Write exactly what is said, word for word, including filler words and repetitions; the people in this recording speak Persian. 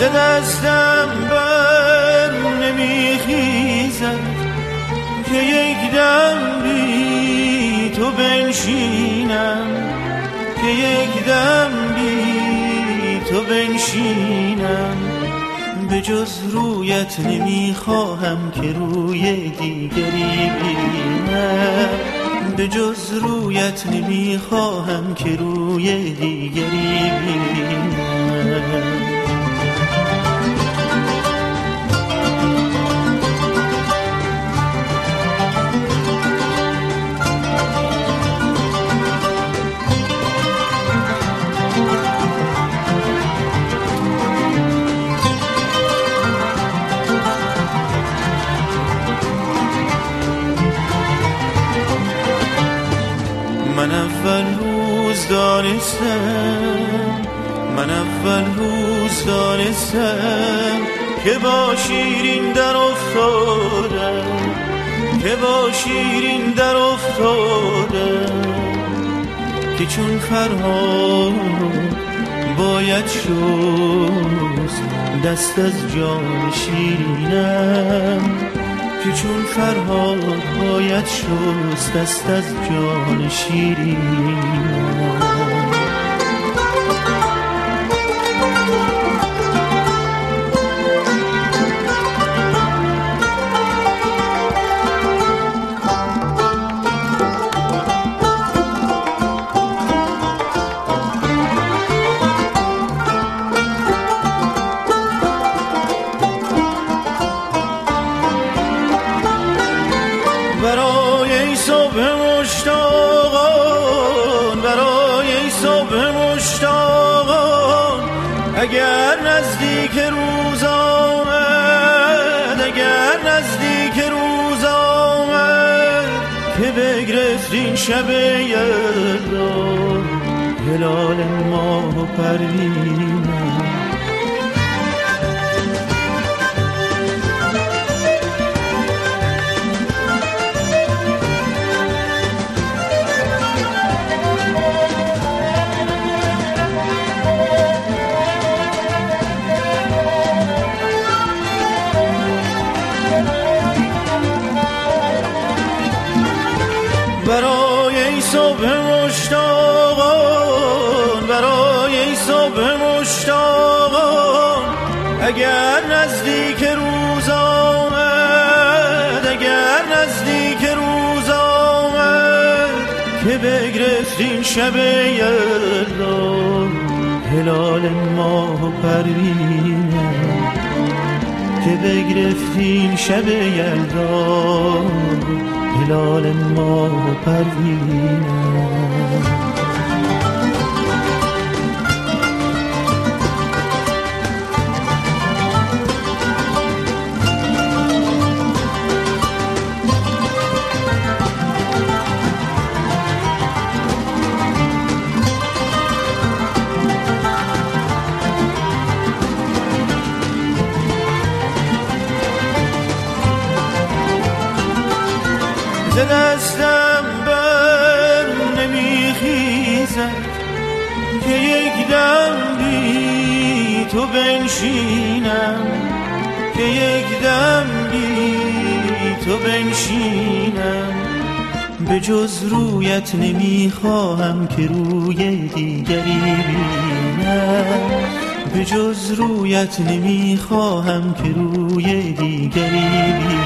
دستم بر نمیخیزد که یک دم بی تو بنشینم، که یک دم بی تو بنشینم. به جز رویت نمیخواهم که روی دیگری بینم، به جز رویت نمیخواهم که روی دیگری بینم. من اول روز دانستم، من اول روز دانستم که با شیرین در افتادم، که با شیرین در افتادم، که چون فرهاد باید شست دست از جان شیرینم، که چون فرهاد باید شست دست از جان شیرینم. برای صبح مشتاقان، برای صبح مشتاقان، اگر نزدیک روز آمد، اگر نزدیک روز آمد، که بگرفت این شب یلدا هلال ماه و پروینه. برای صبح مشتاقان، برای صبح مشتاقان، اگر نزدیک روز آمد، اگر نزدیک روز آمد، که بگرفت این شب یلدا هلال ماه و پروینه، که بگرفت این شب یلدا هلال ماه و پروینه. دستم بر نمیخیزد که یک دم بی تو بنشینم، که یک دم بی تو بنشینم. به جز رویت نمیخواهم که روی دیگری بینم، به جز رویت نمیخواهم که روی دیگری بینم.